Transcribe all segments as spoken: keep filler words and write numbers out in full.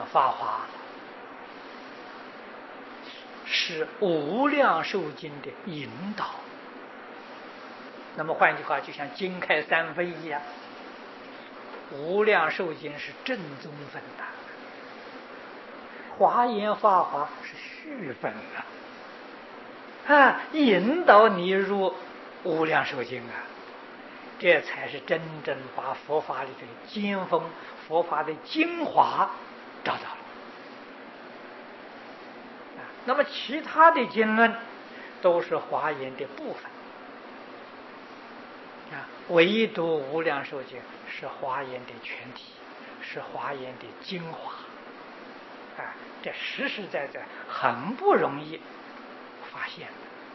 法华是无量寿经的引导。那么换句话，就像经开三分一样，无量寿经是正宗分的，华严法华是续分的，啊，引导你入无量寿经啊，这才是真正把佛法里的尖峰、佛法的精华找到了。啊，那么其他的经论都是华严的部分。啊，唯独无量寿经是华严的全体，是华严的精华，啊，这实实在在很不容易发现，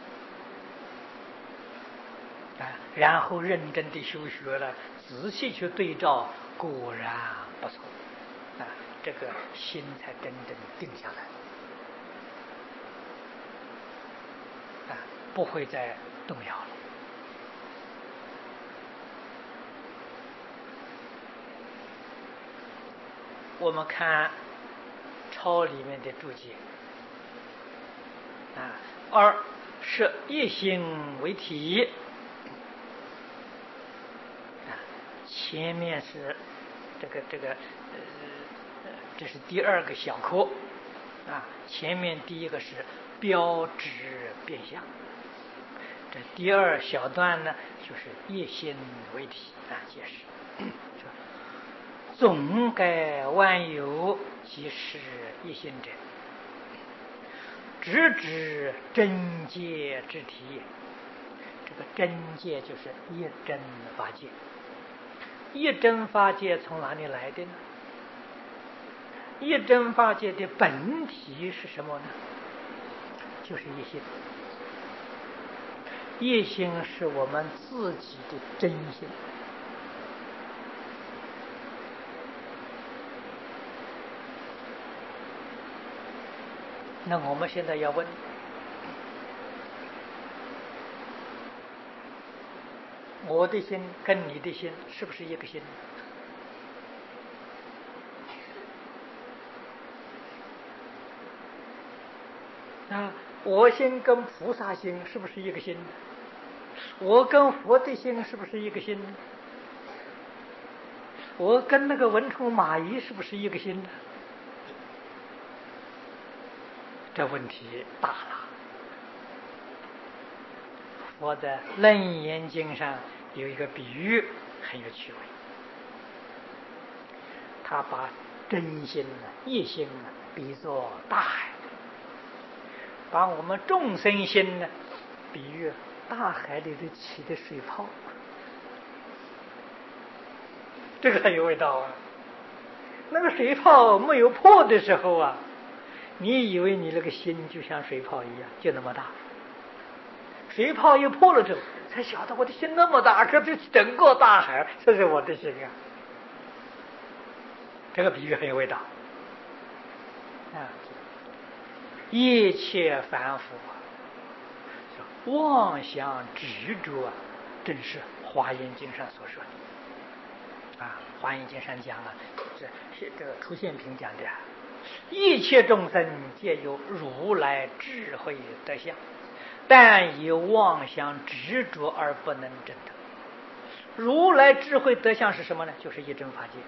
啊，然后认真的修学了，仔细去对照，果然不错，啊，这个心才真正定下来，啊，不会再动摇了。我们看抄里面的注解啊，二是一心为体啊，前面是这个这个呃，这是第二个小科啊，前面第一个是标志变相，这第二小段呢就是一心为体啊，解释。总该万有即是一心者，直指真界之体。这个真界就是一真法界。一真法界从哪里来的呢？一真法界的本体是什么呢？就是一心。一心是我们自己的真心。那我们现在要问，我的心跟你的心是不是一个心？啊，我心跟菩萨心是不是一个心？我跟佛的心是不是一个心？我跟那个蚊虫蚂蚁是不是一个心呢？这问题大了。佛在《楞严经》上有一个比喻很有趣味，他把真心呢、一心呢比作大海，把我们众生心呢比喻大海里头起的水泡，这个很有味道啊。那个水泡没有破的时候啊，你以为你那个心就像水泡一样，就那么大。水泡一破了之后，才晓得我的心那么大，可是整个大海，这是我的心啊。这个比喻很有味道啊！一切凡夫啊，妄想执着啊，正是《华严经》上所说的啊。《华严经》上讲了，这是这个出现品讲的，一切众生皆有如来智慧德相，但以妄想执着而不能证得。如来智慧德相是什么呢？就是一真法界，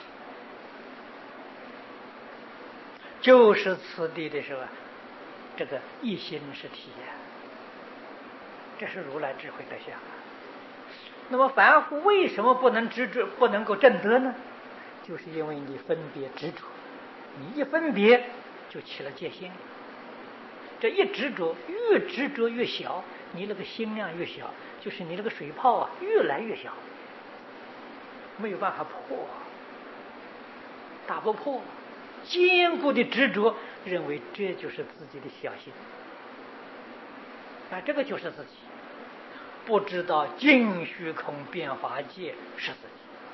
就是此地的时候，这个一心是体验，这是如来智慧德相。那么凡夫为什么不能执着，不能够证得呢？就是因为你分别执着，你一分别就起了戒心。这一执着，越执着越小，你那个心量越小，就是你那个水泡啊越来越小，没有办法破，打不破。坚固的执着，认为这就是自己的小心，啊，这个就是自己，不知道尽虚空变法界是自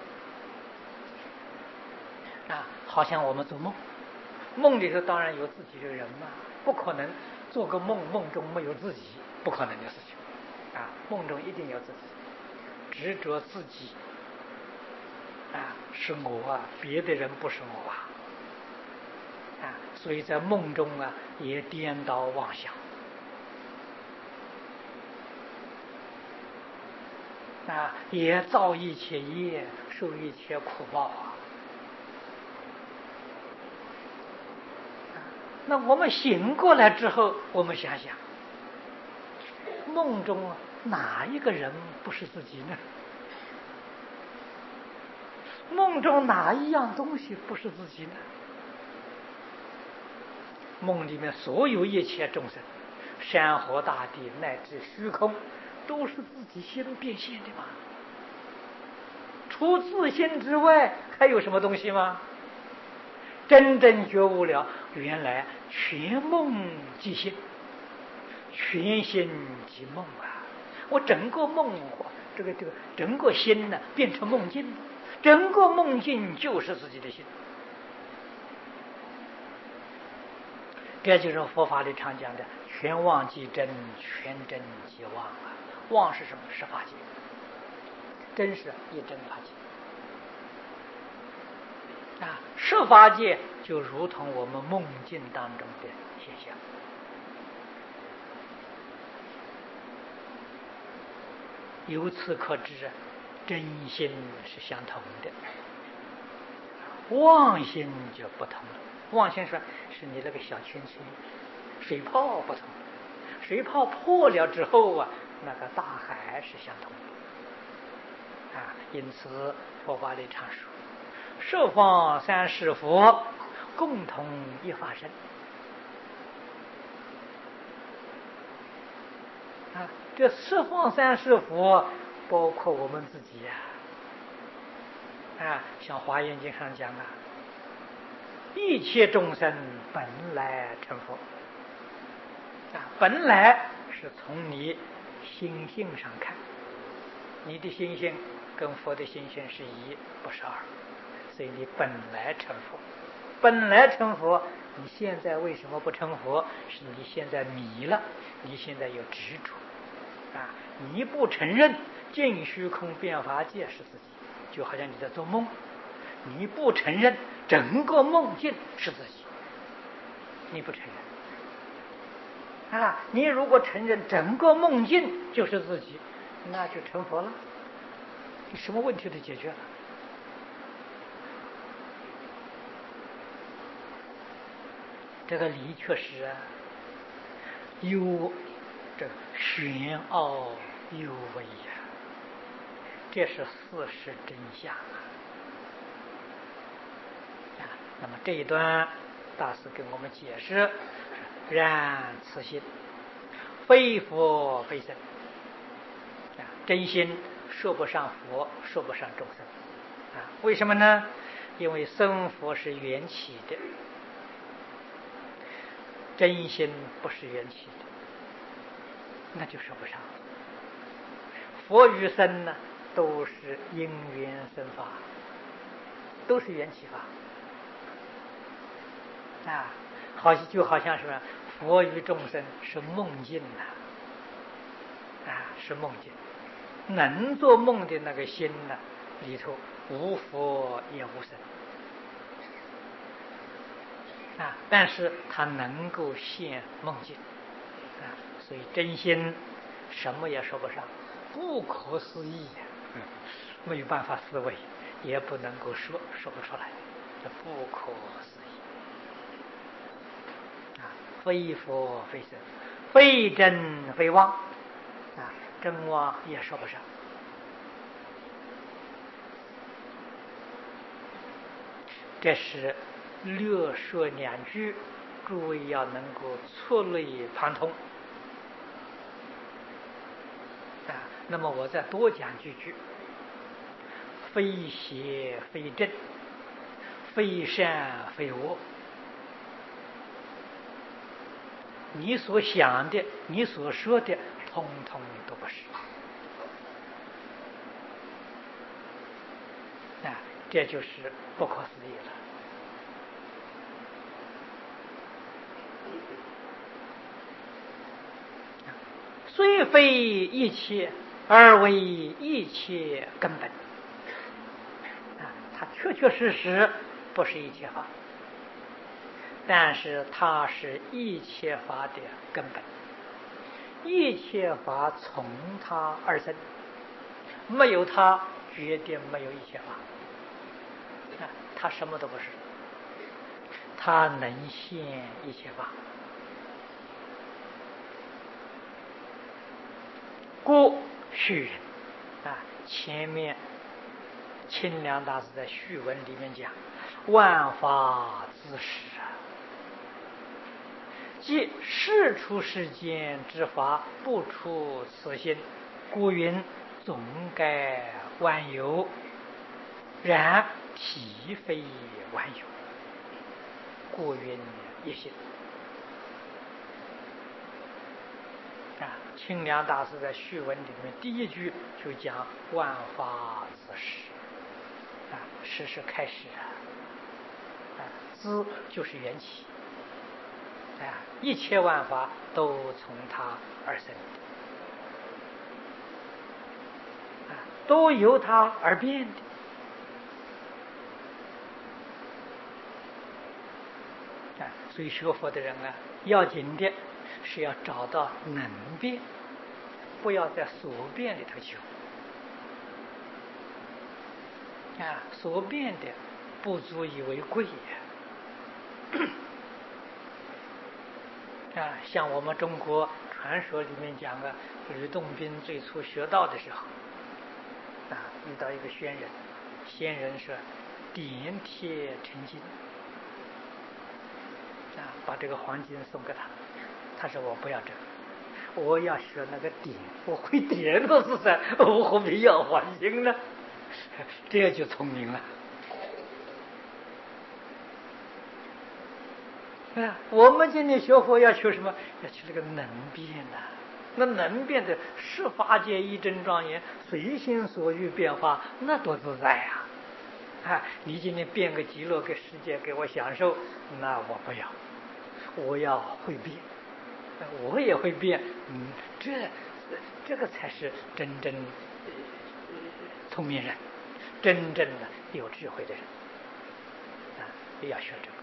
己。啊，好像我们做梦，梦里头当然有自己的人嘛，不可能做个梦，梦中没有自己，不可能的事情。啊，梦中一定有自己，执着自己，啊，是我啊，别的人不是我啊。 啊，所以在梦中啊也颠倒妄想啊，也造一切业，受一切苦报啊。那我们醒过来之后，我们想想，梦中哪一个人不是自己呢？梦中哪一样东西不是自己呢？梦里面所有一切众生，山河大地乃至虚空，都是自己心变现的嘛。除自心之外，还有什么东西吗？真正觉悟了，原来全梦即心，全心即梦啊！我整个梦，这个这个整个心呢，变成梦境，整个梦境就是自己的心。这就是佛法里常讲的全妄即真，全真即妄啊！妄是什么？是法界，真是一真法界啊！是法界就如同我们梦境当中的现象。由此可知，真心是相同的，妄心就不同了。妄心说是你那个小圈圈，水泡不同，水泡破了之后啊，那个大海是相同的啊。因此佛法里常说，十方三世佛共同一法身啊。这十方三世佛包括我们自己呀啊, 啊，像华严经上讲啊，一切众生本来成佛啊，本来是从你心性上看，你的心性跟佛的心性是一，不是二，所以你本来成佛。本来成佛，你现在为什么不成佛？是你现在迷了，你现在有执着啊！你不承认尽虚空变法界是自己，就好像你在做梦，你不承认整个梦境是自己，你不承认啊！你如果承认整个梦境就是自己，那就成佛了，你什么问题都解决了。这个理确实啊，有这玄奥有为呀、啊，这是事实真相啊！啊，那么这一段大师给我们解释：然此心非佛非僧啊，真心说不上佛，说不上众生啊。为什么呢？因为僧佛是缘起的。真心不是缘起的，那就说不上。佛与僧呢，都是因缘生法，都是缘起法啊。好，就好像什么，佛与众生是梦境呐，啊，是梦境。能做梦的那个心呢，里头无佛也无僧。啊，但是他能够现梦境啊，所以真心什么也说不上，不可思议呀、嗯，没有办法思维，也不能够说，说不出来，这不可思议啊！非佛非僧，非真非妄啊，真妄也说不上。这是略说两句，诸位要能够触类旁通啊。那么我再多讲几句：非邪非正，非善非恶。你所想的，你所说的，通通都不是啊！这就是不可思议了。虽非一切，而为一切根本啊！它确确实实不是一切法， 但是它是一切法的根本，一切法从它而生，没有它决定没有一切法。啊，它什么都不是，它能现一切法。故序人啊，前面清凉大师在序文里面讲，万法自始啊，即事出世间之法，不出此心，故云总该万有，然体非万有，故云一心。啊，清凉大师在序文里面第一句就讲万法自始，啊，始是开始啊，啊，自就是缘起，啊，一切万法都从它而生，啊，都由它而变的。啊，所以学佛的人啊，要紧的是要找到能变，不要在所变里头求。啊，所变的不足以为贵呀。啊，像我们中国传说里面讲的，吕洞宾最初学道的时候，啊，遇到一个仙人，仙人说点铁成金，啊，把这个黄金送给他，他说我不要这个，我要学那个点，我会点都是噻，我何必要黄金呢？这就聪明了。啊，我们今天学佛要求什么？要求那个能变呐、啊。那能变的十法界一真庄严，随心所欲变化，那多自在呀！啊，你今天变个极乐给世界给我享受，那我不要，我要会变，我也会变。嗯，这这个才是真正、呃、聪明人，真正的有智慧的人啊，要学这个。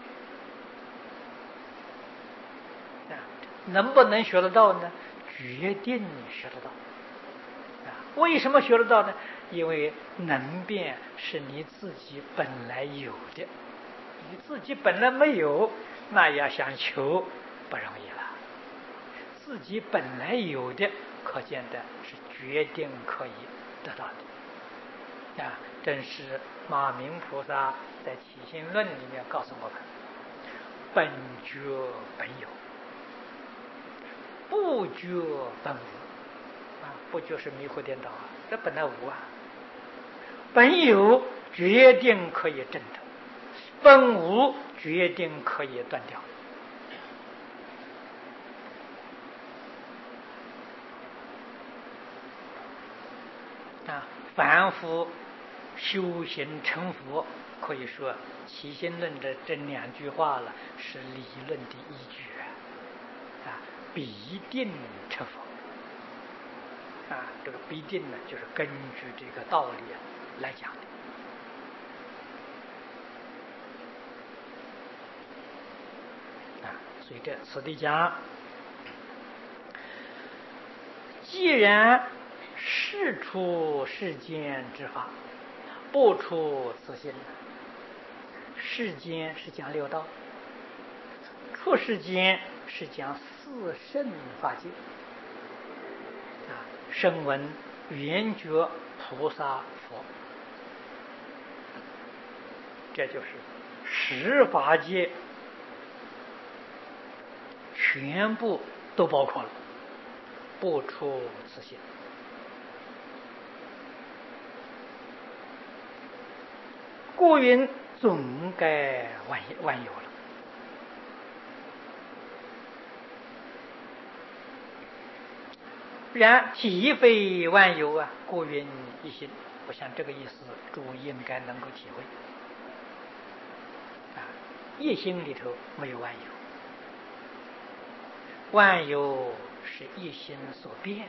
能不能学得到呢？决定学得到。啊，为什么学得到呢？因为能变是你自己本来有的，你自己本来没有，那要想求不容易了。自己本来有的，可见的是决定可以得到的。啊，正是马明菩萨在《起信论》里面告诉我们：本觉本有。不觉本无啊，不觉是迷惑颠倒啊，这本来无啊。本有决定可以证得，本无决定可以断掉。啊，凡夫修行成佛，可以说《起信论》的这两句话了，是理论的依据啊。必定成佛啊！这个必定呢，就是根据这个道理来讲的啊。所以这此地讲，既然事出世间之法，不出此心。世间是讲六道，出世间是讲四圣法界啊，声闻、缘觉、菩萨、佛，这就是十法界全部都包括了，不出此心。故云总该万万有了。然体非万有啊，故云一心。我想这个意思，诸位应该能够体会啊。一心里头没有万有，万有是一心所变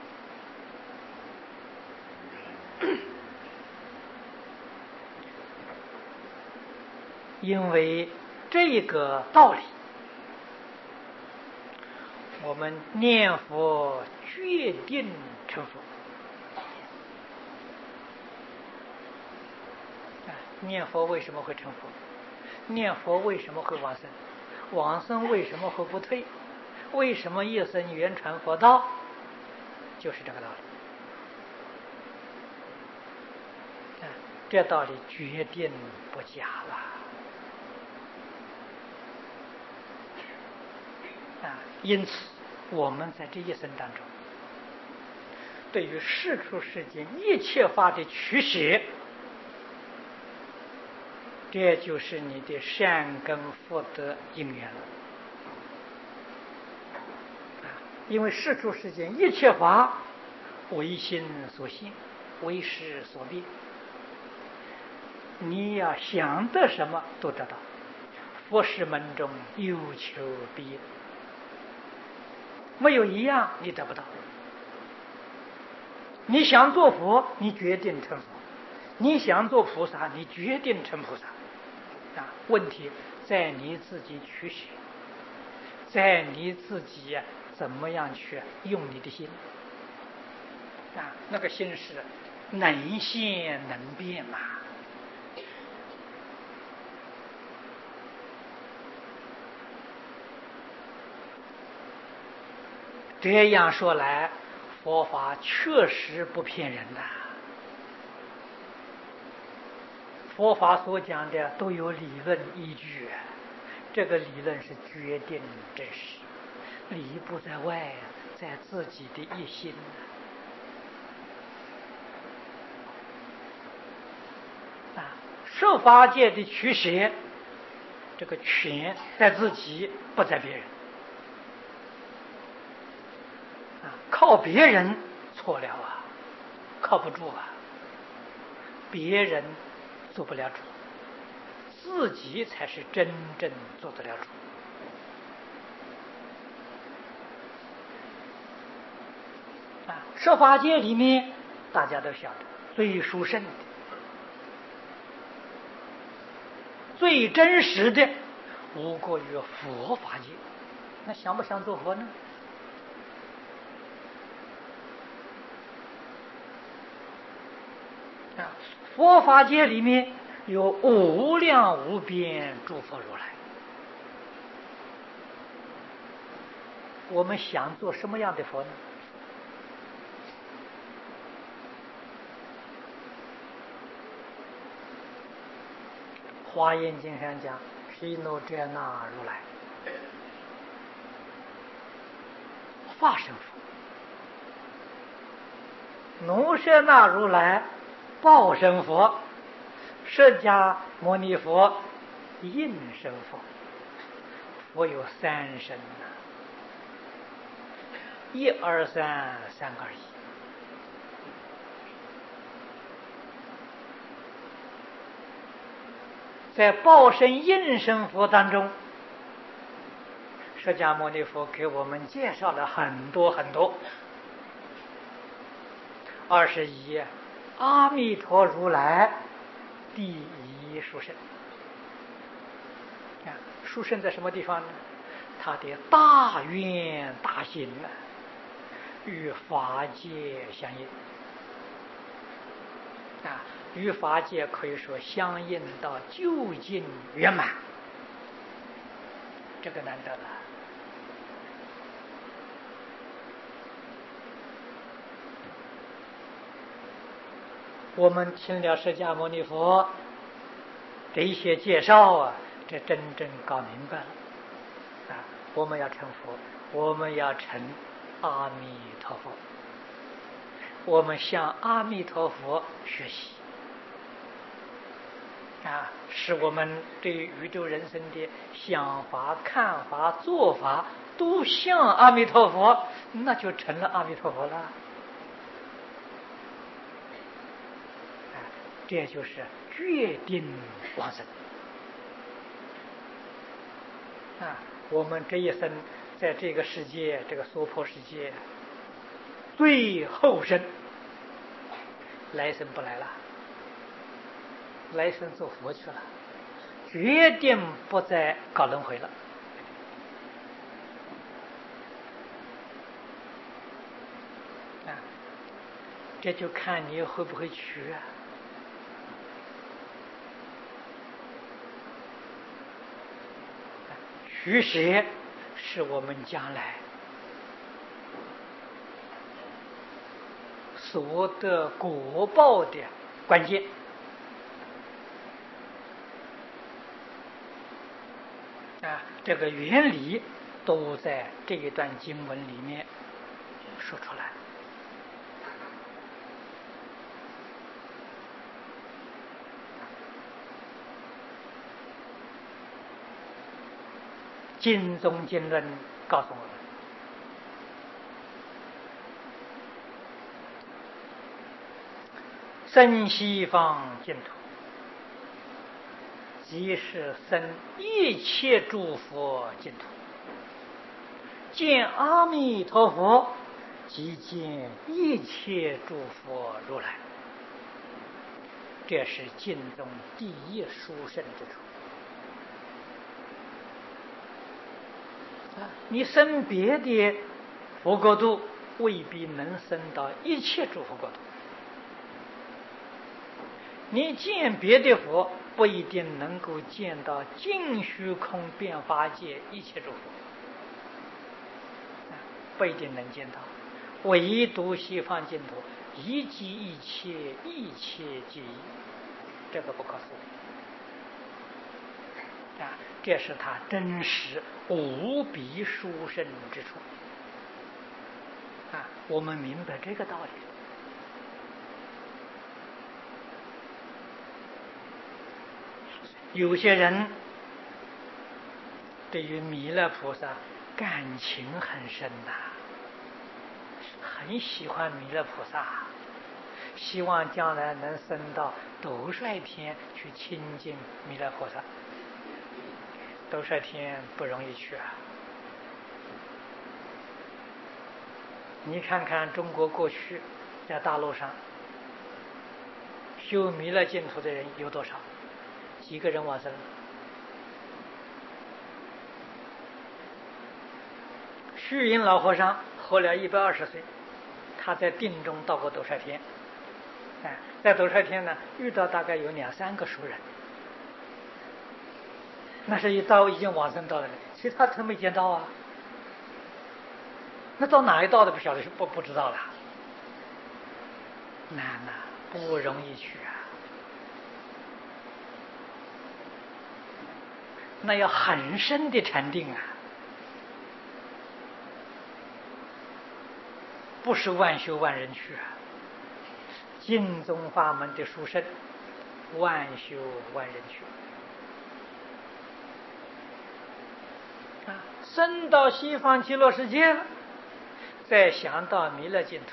的。因为这个道理，我们念佛决定成佛。念佛为什么会成佛？念佛为什么会往生？往生为什么会不退？为什么一生圆传佛道？就是这个道理。啊，这道理决定不假了。啊，因此我们在这一生当中，对于世出世间一切法的取舍，这就是你的善根福德因缘了。啊，因为世出世间一切法唯心所现，为识所变，你要想得什么都得到。佛事门中有求必应，没有一样你得不到。你想做佛，你决定成佛；你想做菩萨，你决定成菩萨。啊，问题在你自己取舍，在你自己怎么样去用你的心。啊，那个心是能现能变嘛。这样说来，佛法确实不骗人呐。佛法所讲的都有理论依据，这个理论是决定真实，理不在外，在自己的一心。啊，受法界的取舍，这个权在自己，不在别人。啊，靠别人错了啊，靠不住啊，别人做不了主，自己才是真正做得了主。啊，设法界里面大家都晓得，最殊胜的、最真实的，无过于佛法界。那想不想做佛呢？啊，佛法界里面有无量无边诸佛如来，我们想做什么样的佛呢？华严经上讲，毗卢遮那如来化身佛，奴舍那如来报身佛，释迦牟尼佛应身佛。佛有三身呐，一二三，三个而已。在报身应身佛当中，释迦牟尼佛给我们介绍了很多很多。二十一，阿弥陀如来第一殊胜。啊，殊胜在什么地方呢？他的大愿大行啊，与法界相应。啊，与法界可以说相应到究竟圆满，这个难得了。我们听了释迦牟尼佛这一些介绍啊，这真正搞明白了。啊，我们要成佛，我们要成阿弥陀佛，我们向阿弥陀佛学习。啊，使我们对宇宙人生的想法、看法、做法都像阿弥陀佛，那就成了阿弥陀佛了。啊，这就是决定往生。啊，我们这一生在这个世界，这个娑婆世界，最后生，来生不来了。来生做佛去了， 决定不再搞轮回了。啊，这就看你会不会取啊。取舍是我们将来所得果报的关键。啊，这个原理都在这一段经文里面说出来。经中经论告诉我们，生西方净土，即是生一切诸佛净土。见阿弥陀佛，即见一切诸佛如来。这是经中第一殊胜之处。你生别的佛国度，未必能生到一切诸佛国度；你见别的佛，不一定能够见到尽虚空变法界一切诸佛，不一定能见到。唯独西方净土，一即一切，一切即一，这个不可思议。啊，这是他真实无比殊胜之处。啊，我们明白这个道理。有些人对于弥勒菩萨感情很深呐、啊，很喜欢弥勒菩萨，希望将来能升到斗率天去亲近弥勒菩萨。斗率天不容易去啊！你看看中国过去在大陆上修弥勒净土的人有多少？几个人往生？虚云老和尚活了一百二十岁，他在定中到过斗率天。哎，在斗率天呢，遇到大概有两三个熟人。那是一道已经往生到的人，其他他没见到啊。那到哪一道的不晓得，不不知道了。难呐、啊，不容易去啊。那要很深的禅定啊，不是万修万人去啊。净宗法门的殊胜，万修万人去。啊，升到西方极乐世界了，再想到弥勒净土，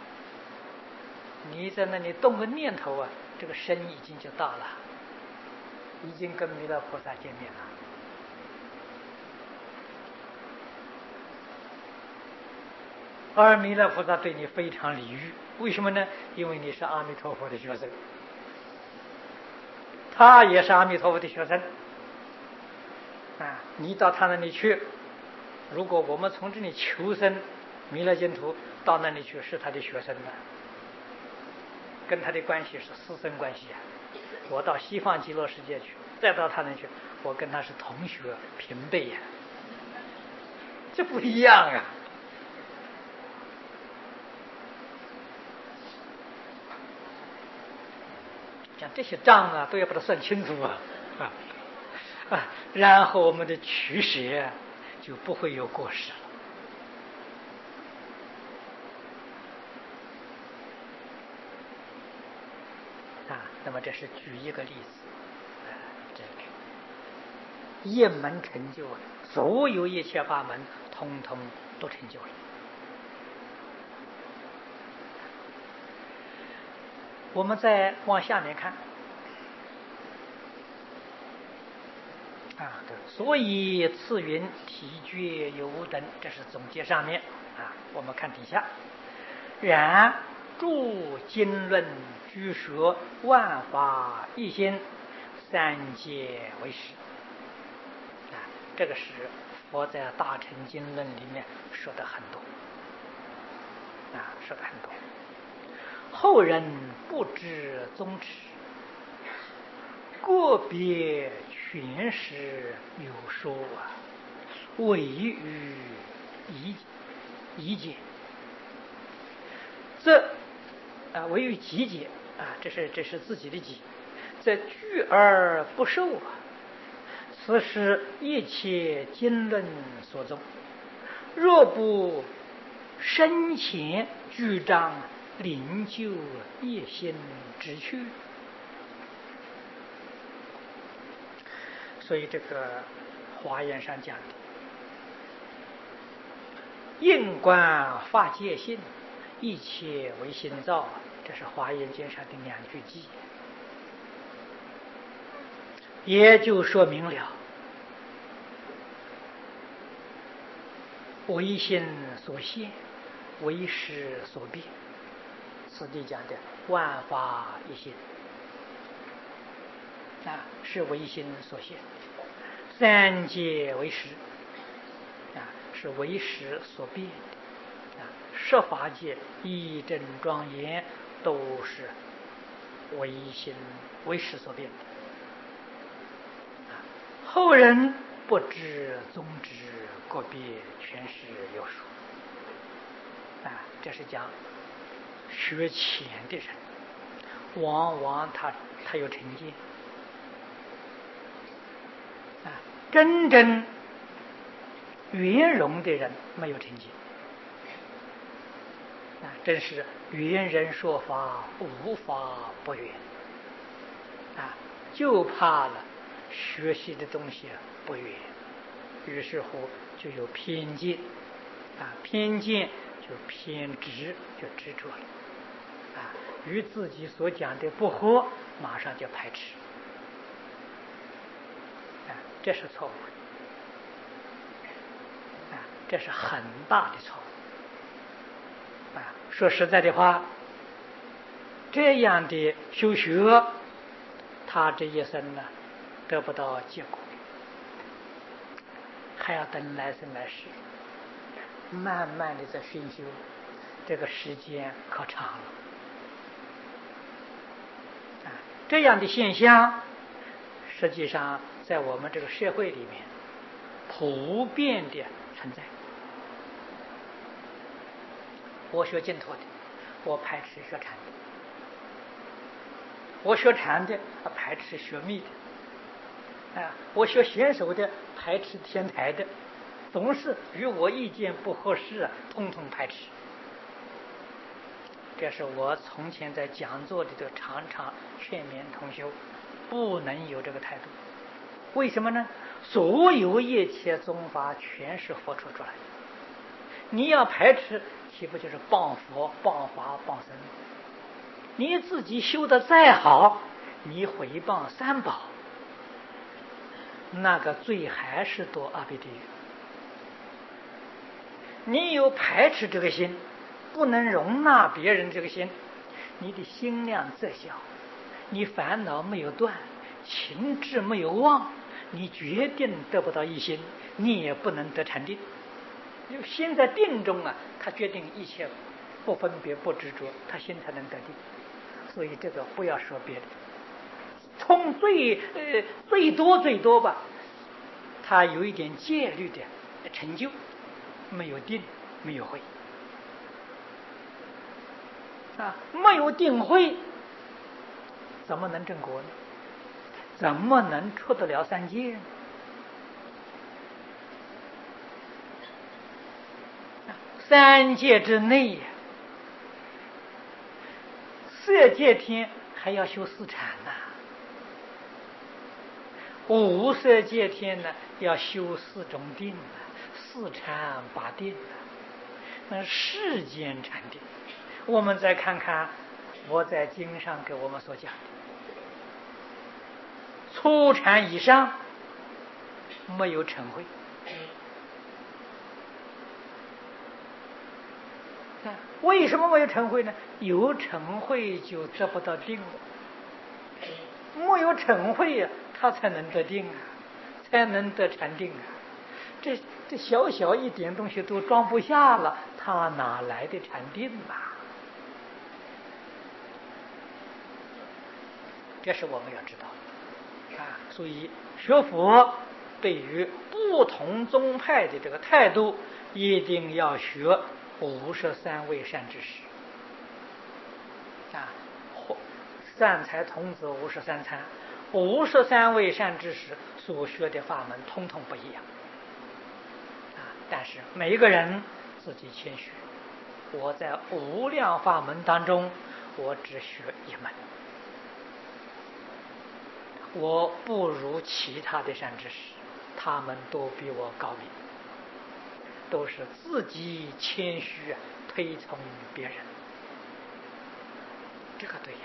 你在那里动个念头啊，这个身已经就到了，已经跟弥勒菩萨见面了。而弥勒菩萨对你非常礼遇，为什么呢？因为你是阿弥陀佛的学生，他也是阿弥陀佛的学生。啊，你到他那里去，如果我们从这里求生弥勒净土，到那里去是他的学生呢，跟他的关系是师生关系啊。我到西方极乐世界去，再到他那里去，我跟他是同学平辈呀、啊，这不一样啊。像这些账啊，都要把它算清楚啊啊。啊，然后我们的取舍就不会有过失了。啊，那么这是举一个例子，啊，这个一门成就，所有一切法门通通都成就了。我们再往下面看。啊，对，所以次云体觉有无等，这是总结上面啊。我们看底下，然著经论居学万法一心， 三界为实。啊，这个实佛在《大乘经论》里面说的很多，啊，说的很多。后人不知宗旨，个别全实有说啊，唯于一一解，这啊唯于集解啊，这是这是自己的己，这聚而不受啊，此是一切经论所宗。若不深浅具章，灵就一心之趣。所以这个华严上讲的应观法界性，一切为心造，这是华严经上的两句偈，也就说明了唯心所现，唯识所变。此地讲的万法一心啊，是唯心所现；三界为识啊，是唯识所变的啊。十法界一真庄严都是唯心唯识所变的啊。后人不知宗旨，个别全是有数啊。这是讲学浅的人，往往他他有成见啊，真正圆融的人没有成见啊，真是圆人说法，无法不圆啊，就怕了学习的东西不圆，于是乎就有偏见啊，偏见就偏执，就执着了啊，与自己所讲的不合，马上就排斥啊，这是错误的啊，这是很大的错误啊。说实在的话，这样的修学，他这一生呢得不到结果，还要等来生来世，慢慢的在熏修，这个时间可长了啊。这样的现象，实际上在我们这个社会里面普遍的存在。我学净土的，我排斥学禅的；我学禅的，排斥学密的；啊，我学显手的，排斥天台的，总是与我意见不合适啊，通通排斥。这是我从前在讲座里头常常劝勉同修，不能有这个态度。为什么呢？所有一切宗法全是佛说出来的，你要排斥，岂不就是谤佛、谤法、谤僧？你自己修得再好，你毁谤三宝，那个罪还是堕阿鼻地狱。你有排斥这个心，不能容纳别人这个心，你的心量再小，你烦恼没有断，情志没有忘，你决定得不到一心，你也不能得禅定。因为心在定中啊，他决定一切不分别不执着，他心才能得定。所以这个不要说别的，从最呃最多最多吧，他有一点戒律的成就，没有定，没有慧啊，没有定慧，怎么能正果呢？怎么能出得了三界呢？三界之内，色界天还要修四禅呐、啊，无色界天呢要修四种定啊，四禅八定啊，那世间禅定。我们再看看佛在经上给我们所讲的，初禅以上没有成慧。为什么没有成慧呢？有成慧就得不到定了，没有成慧呀、啊， 他才能得定啊，才能得禅定啊。这这小小一点东西都装不下了，他哪来的禅定啊？这是我们要知道的啊。所以学佛对于不同宗派的这个态度，一定要学五十三位善知识啊，善财童子五十三参，五十三位善知识所学的法门通通不一样啊。但是每一个人自己谦虚，我在无量法门当中，我只学一门，我不如其他的善知识，他们都比我高明，都是自己谦虚推崇别人，这个对呀。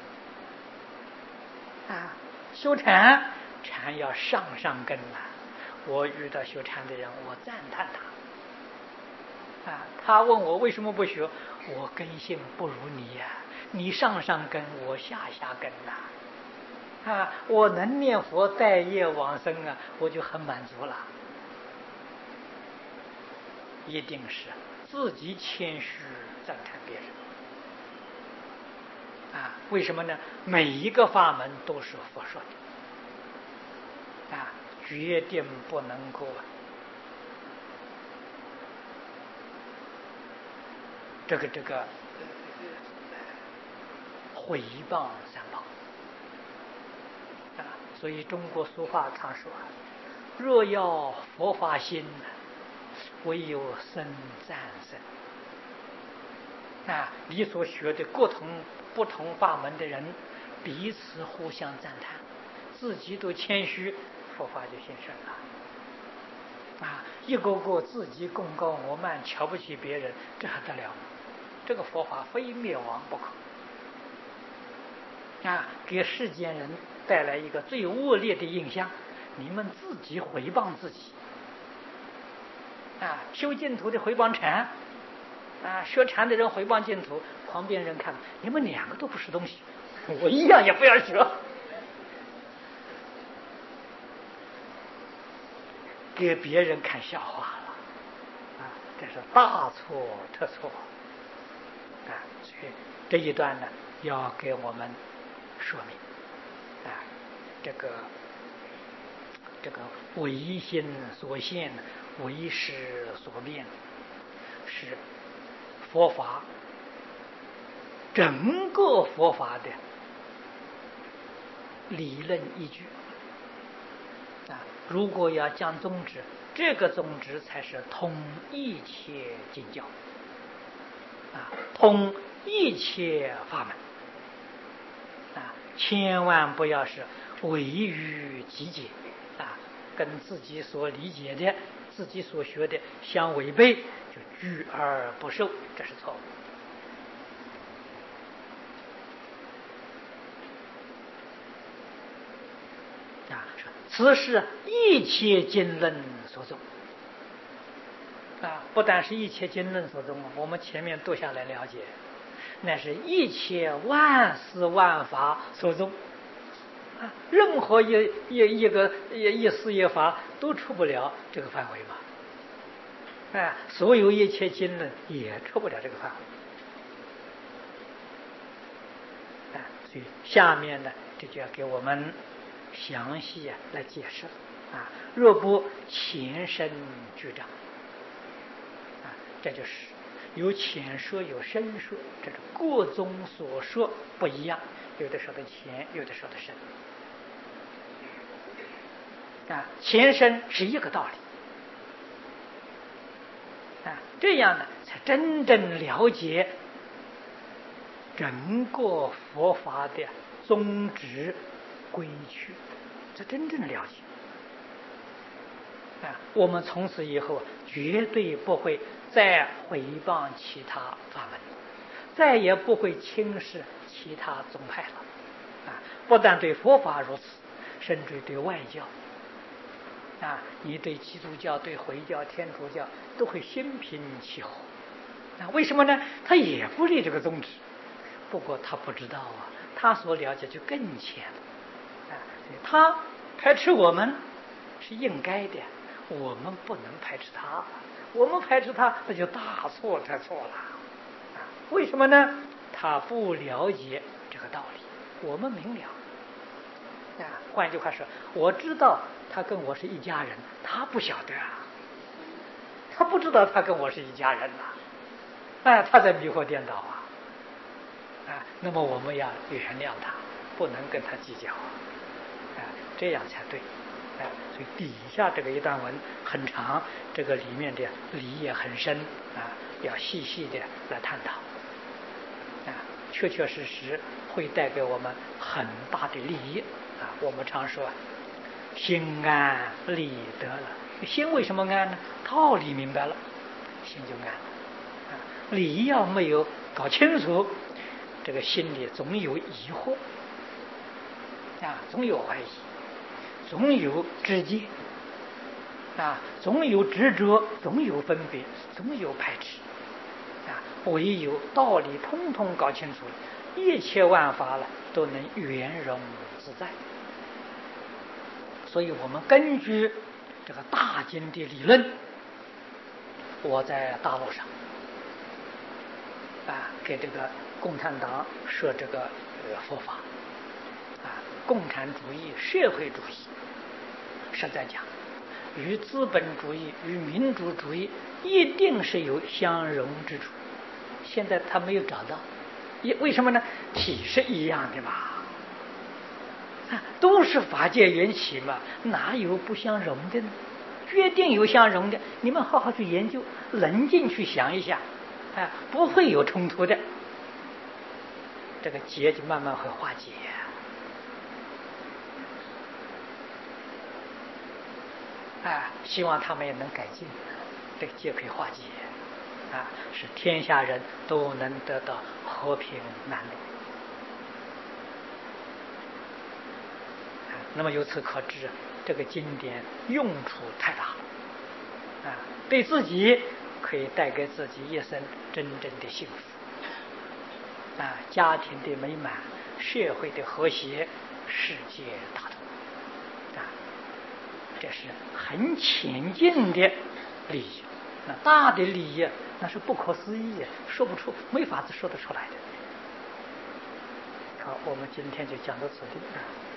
啊，修禅，禅要上上根啊！我遇到修禅的人，我赞叹他。啊，他问我为什么不学，我根性不如你呀、啊，你上上根，我下下根呐、啊。啊，我能念佛带业往生啊，我就很满足了。一定是自己谦虚赞叹别人。啊，为什么呢？每一个法门都是佛说的，啊，决定不能够这个这个毁谤三宝啊。所以中国俗话常说：“若要佛法心，唯有僧赞僧。”啊，你所学的各同不同法门的人，彼此互相赞叹，自己都谦虚，佛法就现身了。啊，一个个自己功高我慢，瞧不起别人，这还得了吗？这个佛法非灭亡不可。啊，给世间人带来一个最恶劣的印象，你们自己毁谤自己。啊，修净土的毁谤禅。啊，学禅的人回谤净土，旁边人看你们两个都不是东西，我一样也不要学，给别人看笑话了，啊，这是大错特错，啊，所以这一段呢，要给我们说明，啊，这个这个唯心所现，唯识所变，是佛法，整个佛法的理论依据啊。如果要讲宗旨，这个宗旨才是通一切经教啊，通一切法门啊，千万不要是违于己解啊，跟自己所理解的、自己所学的相违背，就拒而不受，这是错误。啊，此是一切经论所宗啊，不但是一切经论所宗，我们前面读下来了解，那是一切万事万法所宗啊，任何一一一个一一事一法都出不了这个范围嘛。哎，所有一切经论也出不了这个范围。啊，所以下面呢，这就要给我们详细啊来解释啊。若不前深具障啊，这就是有浅说有深说，这是各宗所说不一样，有的说的浅，有的说的深啊。前深是一个道理。啊，这样呢，才真正了解整个佛法的宗旨规矩，这真正了解啊。我们从此以后绝对不会再毁谤其他法门，再也不会轻视其他宗派了啊。不但对佛法如此，甚至对外教啊，你对基督教、对回教、天主教都会心平气和啊。为什么呢？他也不立这个宗旨，不过他不知道啊，他所了解就更浅了啊。所以他排斥我们是应该的，我们不能排斥他，我们排斥他，那就大错特错了。为什么呢？他不了解这个道理，我们明了。啊，换句话说，我知道他跟我是一家人，他不晓得啊，他不知道他跟我是一家人呐、啊，哎，他在迷惑颠倒啊，啊，那么我们要原谅他，不能跟他计较，啊，这样才对，啊，所以底下这个一段文很长，这个里面的理也很深啊，要细细的来探讨，啊，确确实实会带给我们很大的利益。啊，我们常说心安理得了，心为什么安呢？道理明白了，心就安了。啊，理要没有搞清楚，这个心里总有疑惑，啊，总有怀疑，总有知见，啊，总有执着，总有分别，总有排斥，啊，唯有道理通通搞清楚了，一切万法了都能圆融自在。所以我们根据这个大经的理论，我在大陆上啊，给这个共产党说这个呃佛法啊，共产主义、社会主义，实在讲，与资本主义、与民主主义一定是有相容之处。现在他没有找到，也为什么呢？体是一样的嘛。都是法界缘起嘛，哪有不相容的呢？决定有相容的，你们好好去研究，冷静去想一想，啊，不会有冲突的，这个结就慢慢会化解。啊，希望他们也能改进，这个结可以化解，啊，使天下人都能得到和平安乐。那么由此可知，这个经典用处太大了，啊，对自己可以带给自己一生真正的幸福，啊，家庭的美满，社会的和谐，世界大同，啊，这是很浅近的利益。那大的利益，那是不可思议，说不出，没法子说得出来的。好，我们今天就讲到此地。